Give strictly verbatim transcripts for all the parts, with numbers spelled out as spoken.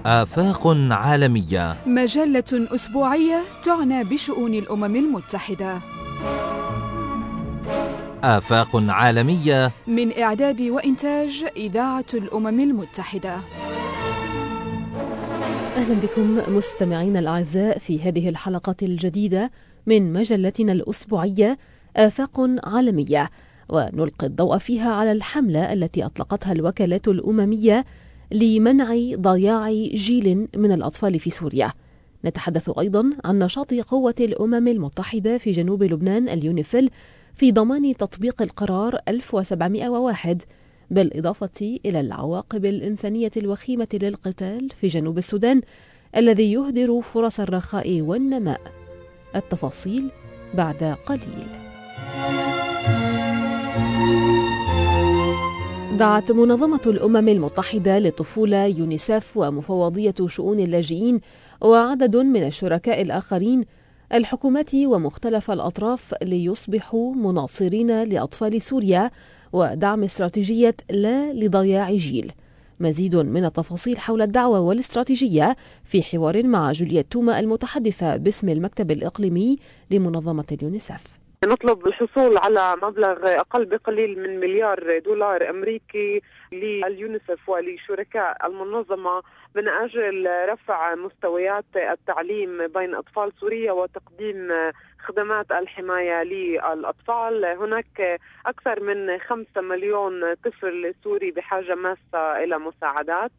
آفاق عالمية، مجلة أسبوعية تعنى بشؤون الأمم المتحدة. آفاق عالمية من إعداد وإنتاج إذاعة الأمم المتحدة. أهلا بكم مستمعين الأعزاء في هذه الحلقة الجديدة من مجلتنا الأسبوعية آفاق عالمية، ونلقي الضوء فيها على الحملة التي أطلقتها الوكالات الأممية لمنع ضياع جيل من الأطفال في سوريا. نتحدث أيضا عن نشاط قوة الأمم المتحدة في جنوب لبنان اليونيفيل في ضمان تطبيق القرار ألف وسبعمائة وواحد، بالإضافة إلى العواقب الإنسانية الوخيمة للقتال في جنوب السودان الذي يهدر فرص الرخاء والنماء. التفاصيل بعد قليل. دعت منظمة الأمم المتحدة للطفولة يونيسيف ومفوضية شؤون اللاجئين وعدد من الشركاء الآخرين الحكومات ومختلف الأطراف ليصبحوا مناصرين لأطفال سوريا ودعم استراتيجية لا لضياع جيل. مزيد من التفاصيل حول الدعوة والاستراتيجية في حوار مع جولييت توما المتحدثة باسم المكتب الإقليمي لمنظمة اليونيسيف. نطلب الحصول على مبلغ أقل بقليل من مليار دولار أمريكي لليونيسيف ولشركاء المنظمة من أجل رفع مستويات التعليم بين أطفال سوريا وتقديم خدمات الحماية للأطفال. هناك أكثر من خمسة مليون طفل سوري بحاجة ماسة إلى مساعدات،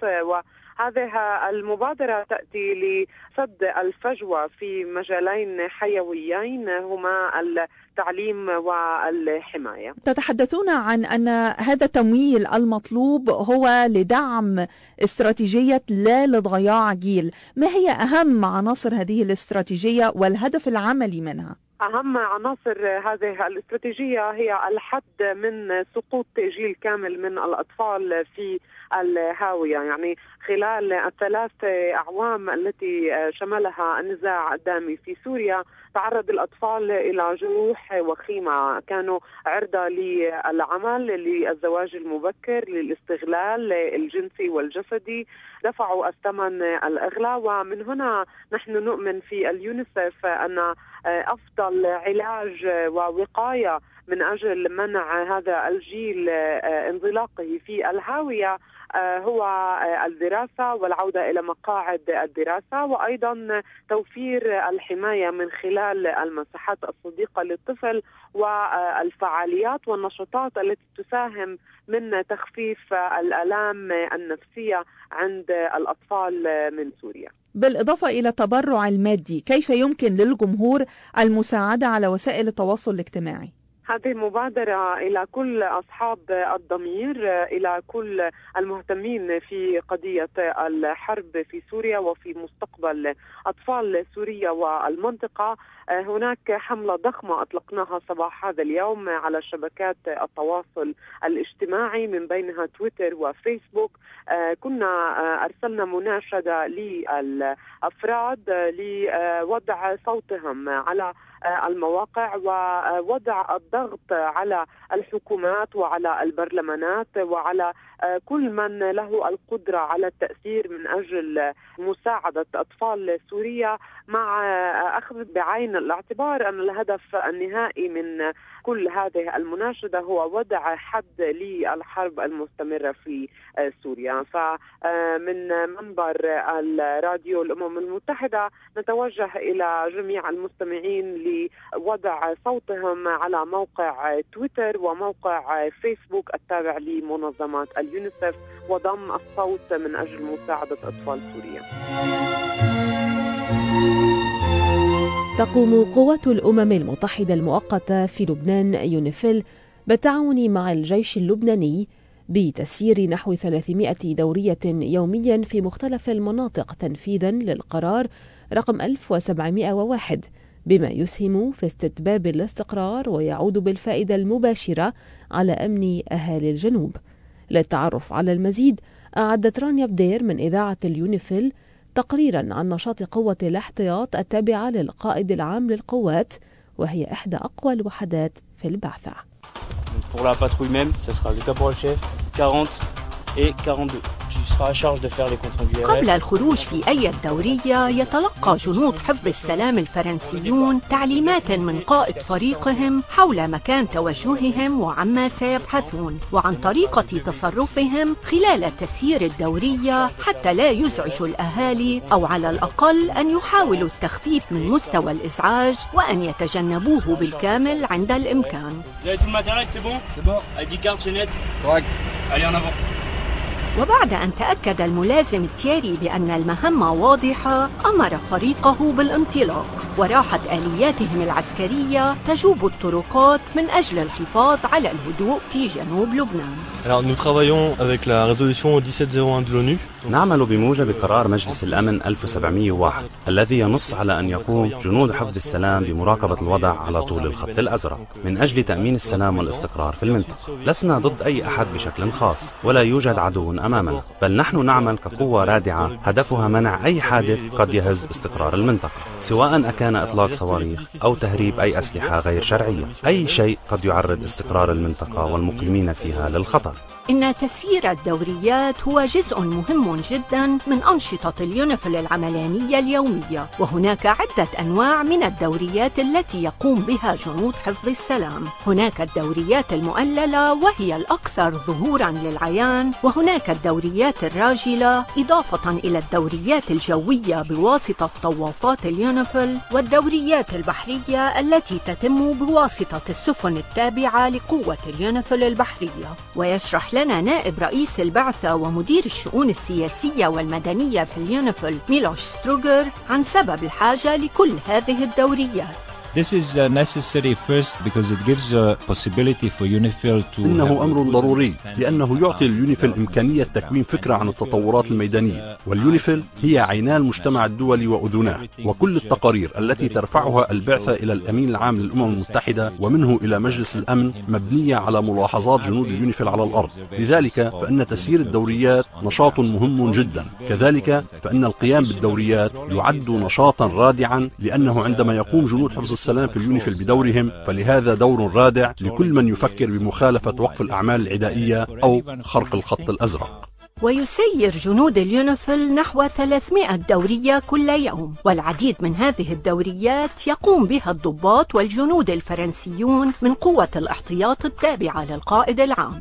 وهذه المبادرة تأتي لسد الفجوة في مجالين حيويين هما التعليم والحماية. تتحدثون عن أن هذا التمويل المطلوب هو لدعم استراتيجية لا لضياع جيل. ما هي أهم عناصر هذه الاستراتيجية والهدف العملي منها؟ أهم عناصر هذه الاستراتيجية هي الحد من سقوط جيل كامل من الأطفال في الهاوية. يعني خلال الثلاث أعوام التي شملها النزاع الدامي في سوريا تعرض الأطفال إلى جروح وخيمة، كانوا عرضة للعمل، للزواج المبكر، للاستغلال الجنسي والجسدي، دفعوا الثمن الأغلى. ومن هنا نحن نؤمن في اليونيسيف أن أفضل علاج ووقاية من أجل منع هذا الجيل انزلاقه في الهاوية هو الدراسة والعودة إلى مقاعد الدراسة، وأيضا توفير الحماية من خلال المساحات الصديقة للطفل والفعاليات والنشاطات التي تساهم من تخفيف الآلام النفسية عند الأطفال من سوريا. بالإضافة إلى التبرع المادي، كيف يمكن للجمهور المساعدة على وسائل التواصل الاجتماعي؟ هذه مبادرة إلى كل أصحاب الضمير، إلى كل المهتمين في قضية الحرب في سوريا وفي مستقبل أطفال سوريا والمنطقة. هناك حملة ضخمة أطلقناها صباح هذا اليوم على شبكات التواصل الاجتماعي من بينها تويتر وفيسبوك. كنا أرسلنا مناشدة للأفراد لوضع صوتهم على المواقع ووضع الضغط على الحكومات وعلى البرلمانات وعلى كل من له القدرة على التأثير من أجل مساعدة أطفال سوريا، مع أخذ بعين الاعتبار أن الهدف النهائي من كل هذه المناشدة هو وضع حد للحرب المستمرة في سوريا. فمن منبر الراديو الأمم المتحدة نتوجه إلى جميع المستمعين لوضع صوتهم على موقع تويتر وموقع فيسبوك التابع لمنظمة اليونيسيف وضم الصوت من أجل مساعدة أطفال سوريا. تقوم قوات الأمم المتحدة المؤقتة في لبنان يونيفيل بالتعاون مع الجيش اللبناني بتسيير نحو ثلاثمائة دورية يوميا في مختلف المناطق تنفيذا للقرار رقم ألف وسبعمائة وواحد، بما يسهم في استتباب الاستقرار ويعود بالفائدة المباشرة على أمن أهالي الجنوب. للتعرف على المزيد أعدت رانيا بدير من إذاعة اليونيفيل تقريرا عن نشاط قوة الاحتياط التابعة للقائد العام للقوات، وهي إحدى أقوى الوحدات في البعثة. Pour la patrouille même, ça sera le caporal chef quarante et quarante-deux juste. قبل الخروج في أي دورية يتلقى جنود حفظ السلام الفرنسيون تعليمات من قائد فريقهم حول مكان توجههم وعما سيبحثون وعن طريقة تصرفهم خلال تسيير الدورية حتى لا يزعجوا الأهالي أو على الأقل أن يحاولوا التخفيف من مستوى الإزعاج وأن يتجنبوه بالكامل عند الإمكان. وبعد أن تأكد الملازم التياري بأن المهمة واضحة أمر فريقه بالانطلاق وراحت آلياتهم العسكرية تجوب الطرقات من أجل الحفاظ على الهدوء في جنوب لبنان. Alors, nous travaillons avec la résolution dix-sept zéro un de l'ONU. نعمل بموجب قرار مجلس الأمن ألف وسبعمائة وواحد الذي ينص على أن يقوم جنود حفظ السلام بمراقبة الوضع على طول الخط الأزرق من أجل تأمين السلام والاستقرار في المنطقة. لسنا ضد أي أحد بشكل خاص ولا يوجد عدو أمامنا، بل نحن نعمل كقوة رادعة هدفها منع أي حادث قد يهز استقرار المنطقة، سواء أكان إطلاق صواريخ أو تهريب أي أسلحة غير شرعية. أي شيء قد يعرض استقرار المنطقة والمقيمين فيها للخطر. إن تسيير الدوريات هو جزء مهم جدا من أنشطة اليونيفيل العملانية اليومية، وهناك عدة أنواع من الدوريات التي يقوم بها جنود حفظ السلام. هناك الدوريات المؤللة وهي الأكثر ظهورا للعيان، وهناك الدوريات الراجلة إضافة إلى الدوريات الجوية بواسطة طوافات اليونيفيل، والدوريات البحرية التي تتم بواسطة السفن التابعة لقوة اليونيفيل البحرية. ويشرح لنا نائب رئيس البعثة ومدير الشؤون السياسية والمدنية في اليونيفيل ميلوش ستروغر عن سبب الحاجة لكل هذه الدوريات. This is necessary first because it gives a possibility for UNIFIL to. إنه أمر ضروري لأنه يعطي اليونيفيل إمكانية تكوين فكرة عن التطورات الميدانية، واليونيفيل هي عينا المجتمع الدولي وأذناه، وكل التقارير التي ترفعها البعثة إلى الأمين العام للأمم المتحدة ومنه إلى مجلس الأمن مبنية على ملاحظات جنود اليونيفيل على الأرض. لذلك فإن تسيير الدوريات نشاط مهم جدا، كذلك فإن القيام بالدوريات يعد نشاطا رادعا، لأنه عندما يقوم جنود حفظ السلام في اليونيفيل بدورهم فلهذا دور رادع لكل من يفكر بمخالفة وقف الأعمال العدائية أو خرق الخط الأزرق. ويسير جنود اليونيفيل نحو ثلاثمائة دورية كل يوم، والعديد من هذه الدوريات يقوم بها الضباط والجنود الفرنسيون من قوة الاحتياط التابعة للقائد العام.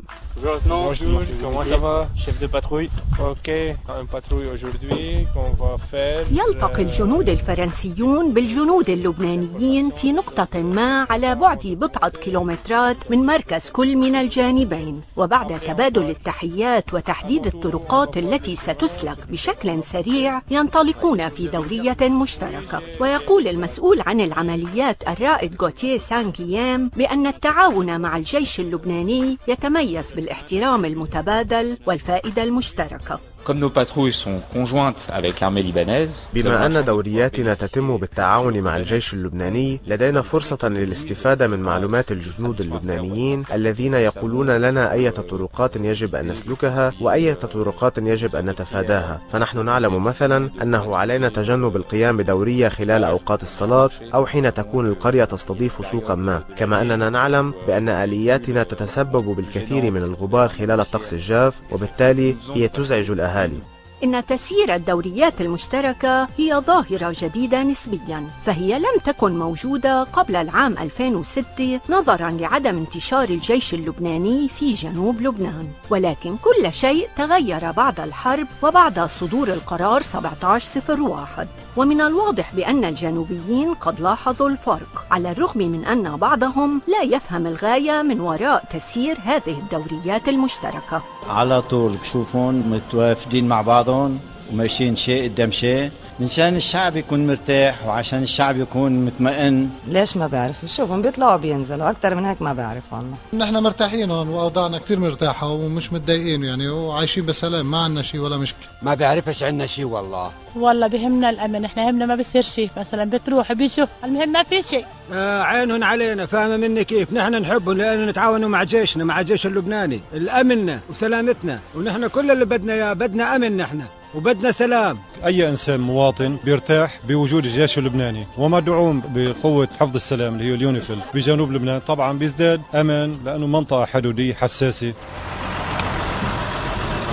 يلتقي الجنود الفرنسيون بالجنود اللبنانيين في نقطة ما على بعد بضعة كيلومترات من مركز كل من الجانبين، وبعد تبادل التحيات وتحديد الطرقات التي ستسلك بشكل سريع ينطلقون في دورية مشتركة. ويقول المسؤول عن العمليات الرائد غوتيه سانغيام بأن التعاون مع الجيش اللبناني يتميز بالاحترام المتبادل والفائدة المشتركة. بما أن دورياتنا تتم بالتعاون مع الجيش اللبناني، لدينا فرصة للاستفادة من معلومات الجنود اللبنانيين الذين يقولون لنا أي طرقات يجب أن نسلكها وأي طرقات يجب أن نتفاداها. فنحن نعلم مثلا أنه علينا تجنب القيام بدورية خلال أوقات الصلاة أو حين تكون القرية تستضيف سوقا ما، كما أننا نعلم بأن آلياتنا تتسبب بالكثير من الغبار خلال الطقس الجاف، وبالتالي هي تزعج الأهالي. إن تسيير الدوريات المشتركة هي ظاهرة جديدة نسبياً، فهي لم تكن موجودة قبل العام ألفين وستة نظراً لعدم انتشار الجيش اللبناني في جنوب لبنان، ولكن كل شيء تغير بعد الحرب وبعد صدور القرار سبعة عشر صفر واحد. ومن الواضح بأن الجنوبيين قد لاحظوا الفرق، على الرغم من أن بعضهم لا يفهم الغاية من وراء تسيير هذه الدوريات المشتركة. على طول بشوفون متوافدين مع بعضهم وماشيين شيء قدام شيء منشان الشعب يكون مرتاح وعشان الشعب يكون مطمئن. ليش ما بعرف؟ شوفهم بيطلعوا بينزلوا، أكتر من هيك ما بعرف والله. نحن مرتاحين هون وأوضاعنا كتير مرتاحة ومش متضايقين يعني، وعايشين بسلام، ما عنا شيء ولا مشكلة. ما بعرفش عنا شيء والله. والله بهمنا الأمن، إحنا يهمنا ما بصير شيء، مثلا بتروح بيجوا، المهم ما في شيء. آه عينهم علينا، فاهمة مني كيف؟ نحن نحبهم لأننا نتعاونوا مع جيشنا، مع الجيش اللبناني، الأمننا وسلامتنا، ونحن كل اللي بدنا إياه، بدنا أمن نحن وبدنا سلام. أي إنسان مواطن بيرتاح بوجود الجيش اللبناني ومدعوم بقوة حفظ السلام اللي هي اليونيفيل بجنوب لبنان، طبعا بيزداد أمن لأنه منطقة حدودية حساسة.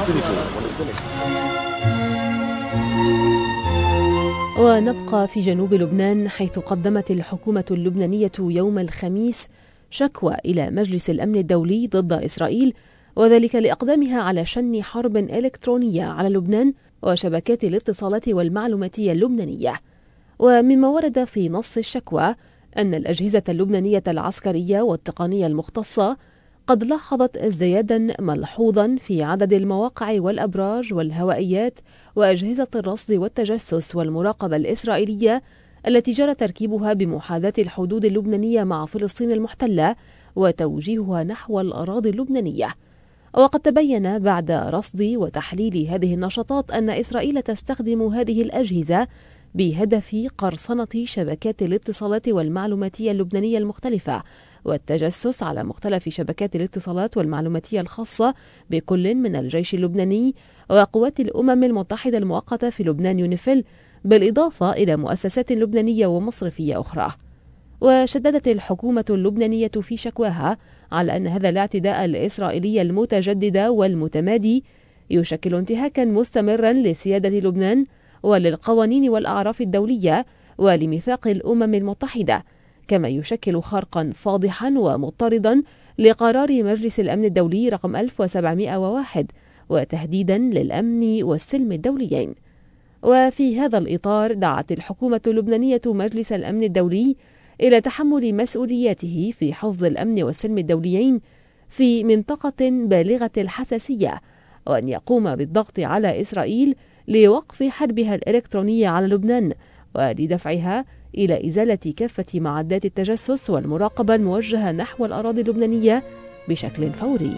ونبقى في جنوب لبنان، حيث قدمت الحكومة اللبنانية يوم الخميس شكوى إلى مجلس الأمن الدولي ضد إسرائيل، وذلك لإقدامها على شن حرب إلكترونية على لبنان وشبكات الاتصالات والمعلوماتية اللبنانية. ومما ورد في نص الشكوى أن الأجهزة اللبنانية العسكرية والتقنية المختصة قد لاحظت ازديادا ملحوظا في عدد المواقع والأبراج والهوائيات وأجهزة الرصد والتجسس والمراقبة الإسرائيلية التي جرى تركيبها بمحاذاة الحدود اللبنانية مع فلسطين المحتلة وتوجيهها نحو الأراضي اللبنانية. وقد تبين بعد رصد وتحليل هذه النشاطات أن إسرائيل تستخدم هذه الأجهزة بهدف قرصنة شبكات الاتصالات والمعلوماتية اللبنانية المختلفة والتجسس على مختلف شبكات الاتصالات والمعلوماتية الخاصة بكل من الجيش اللبناني وقوات الأمم المتحدة المؤقتة في لبنان يونيفيل، بالإضافة إلى مؤسسات لبنانية ومصرفية أخرى. وشددت الحكومة اللبنانية في شكواها على أن هذا الاعتداء الإسرائيلي المتجدد والمتمادي يشكل انتهاكا مستمرا لسيادة لبنان وللقوانين والأعراف الدولية ولميثاق الأمم المتحدة، كما يشكل خرقا فاضحا ومضطردا لقرار مجلس الأمن الدولي رقم ألف وسبعمائة وواحد وتهديدا للأمن والسلم الدوليين. وفي هذا الإطار دعت الحكومة اللبنانية مجلس الأمن الدولي إلى تحمل مسؤولياته في حفظ الأمن والسلم الدوليين في منطقة بالغة الحساسية، وأن يقوم بالضغط على إسرائيل لوقف حربها الإلكترونية على لبنان ولدفعها إلى إزالة كافة معدات التجسس والمراقبة الموجهة نحو الأراضي اللبنانية بشكل فوري.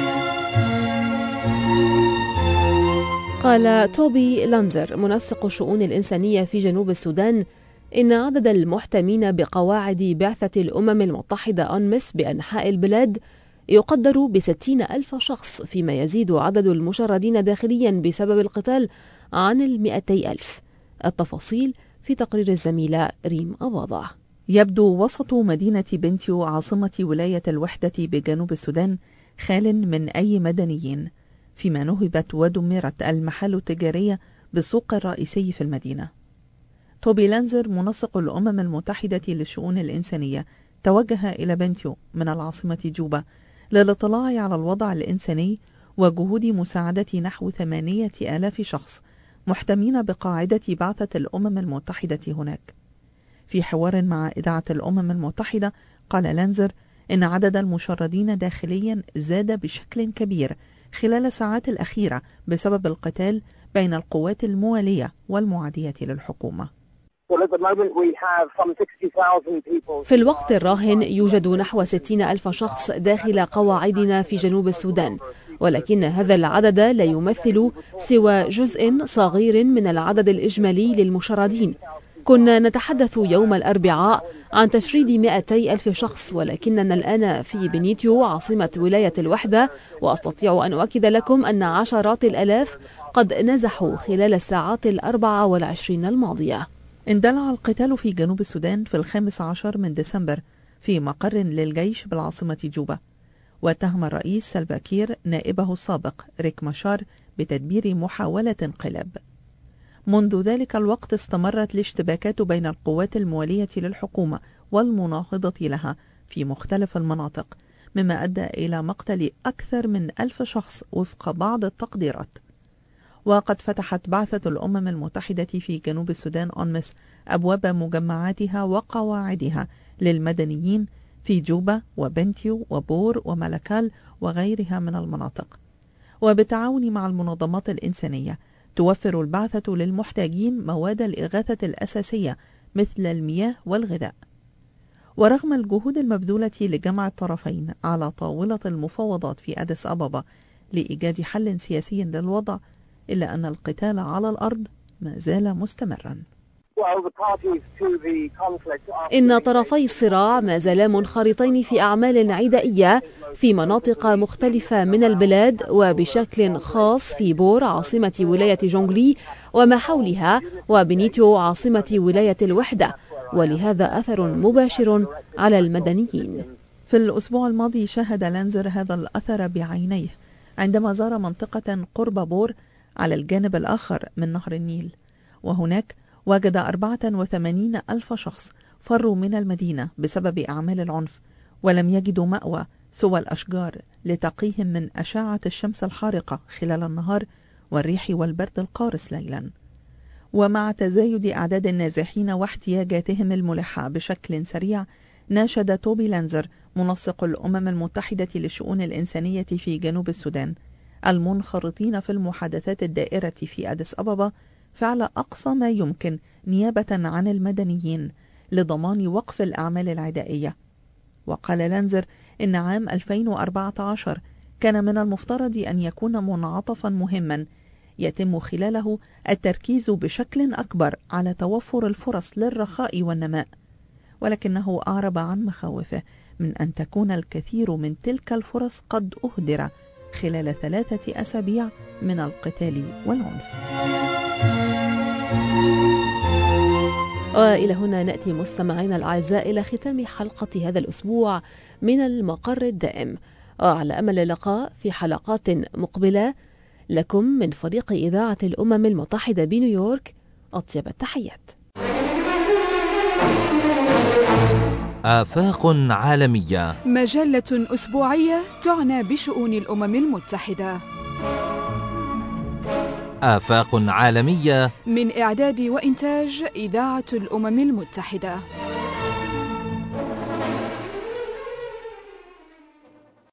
قال توبي لانزر منسق الشؤون الإنسانية في جنوب السودان إن عدد المحتمين بقواعد بعثة الأمم المتحدة أنمس بأنحاء البلاد يقدر بستين ألف شخص، فيما يزيد عدد المشردين داخليا بسبب القتال عن المئتي ألف. التفاصيل في تقرير الزميلة ريم أباضة. يبدو وسط مدينة بنتيو عاصمة ولاية الوحدة بجنوب السودان خال من أي مدنيين، فيما نهبت ودمرت المحال التجارية بالسوق الرئيسي في المدينة. توبي لانزر منسق الأمم المتحدة للشؤون الإنسانية توجه إلى بنتيو من العاصمة جوبا للاطلاع على الوضع الإنساني وجهود مساعدة نحو ثمانية آلاف شخص محتمين بقاعدة بعثة الأمم المتحدة هناك. في حوار مع إذاعة الأمم المتحدة قال لانزر إن عدد المشردين داخليا زاد بشكل كبير خلال الساعات الأخيرة بسبب القتال بين القوات الموالية والمعادية للحكومة. في الوقت الراهن يوجد نحو ستين ألف شخص داخل قواعدنا في جنوب السودان، ولكن هذا العدد لا يمثل سوى جزء صغير من العدد الإجمالي للمشردين. كنا نتحدث يوم الأربعاء عن تشريد مئتي ألف شخص، ولكننا الآن في بنيتيو عاصمة ولاية الوحدة، وأستطيع أن أؤكد لكم أن عشرات الآلاف قد نزحوا خلال الساعات الأربع والعشرين الماضية. اندلع القتال في جنوب السودان في الخامس عشر من ديسمبر في مقر للجيش بالعاصمة جوبا، واتهم الرئيس سلفا كير نائبه السابق ريك ماشار بتدبير محاولة انقلاب. منذ ذلك الوقت استمرت الاشتباكات بين القوات الموالية للحكومة والمناهضة لها في مختلف المناطق، مما أدى إلى مقتل أكثر من ألف شخص وفق بعض التقديرات. وقد فتحت بعثة الأمم المتحدة في جنوب السودان أنمس أبواب مجمعاتها وقواعدها للمدنيين في جوبا وبنتيو وبور وملكال وغيرها من المناطق، وبالتعاون مع المنظمات الإنسانية توفر البعثة للمحتاجين مواد الإغاثة الأساسية مثل المياه والغذاء. ورغم الجهود المبذولة لجمع الطرفين على طاولة المفاوضات في أديس أبابا لإيجاد حل سياسي للوضع، إلا أن القتال على الأرض ما زال مستمرا. إن طرفي الصراع ما زالا منخرطين في أعمال عدائية في مناطق مختلفة من البلاد، وبشكل خاص في بور عاصمة ولاية جونغلي وما حولها، وبنيتو عاصمة ولاية الوحدة، ولهذا أثر مباشر على المدنيين. في الأسبوع الماضي شاهد لانزر هذا الأثر بعينيه عندما زار منطقة قرب بور على الجانب الآخر من نهر النيل، وهناك وجد أربعة وثمانين ألف شخص فروا من المدينة بسبب أعمال العنف، ولم يجدوا مأوى سوى الأشجار لتقيهم من أشعة الشمس الحارقة خلال النهار والريح والبرد القارس ليلا. ومع تزايد أعداد النازحين واحتياجاتهم الملحة بشكل سريع، ناشد توبي لانزر منسق الأمم المتحدة للشؤون الإنسانية في جنوب السودان المنخرطين في المحادثات الدائرة في أديس أبابا فعل أقصى ما يمكن نيابة عن المدنيين لضمان وقف الأعمال العدائية. وقال لانزر إن عام ألفين وأربعة عشر كان من المفترض أن يكون منعطفا مهما يتم خلاله التركيز بشكل أكبر على توفر الفرص للرخاء والنماء، ولكنه أعرب عن مخاوفه من أن تكون الكثير من تلك الفرص قد أهدر خلال ثلاثة أسابيع من القتال والعنف. وإلى هنا نأتي مستمعينا الأعزاء إلى ختام حلقة هذا الأسبوع من المقر الدائم، وعلى أمل اللقاء في حلقات مقبلة. لكم من فريق إذاعة الأمم المتحدة بنيويورك أطيب التحيات. آفاق عالمية، مجلة أسبوعية تعنى بشؤون الأمم المتحدة. آفاق عالمية من إعداد وإنتاج إذاعة الأمم المتحدة.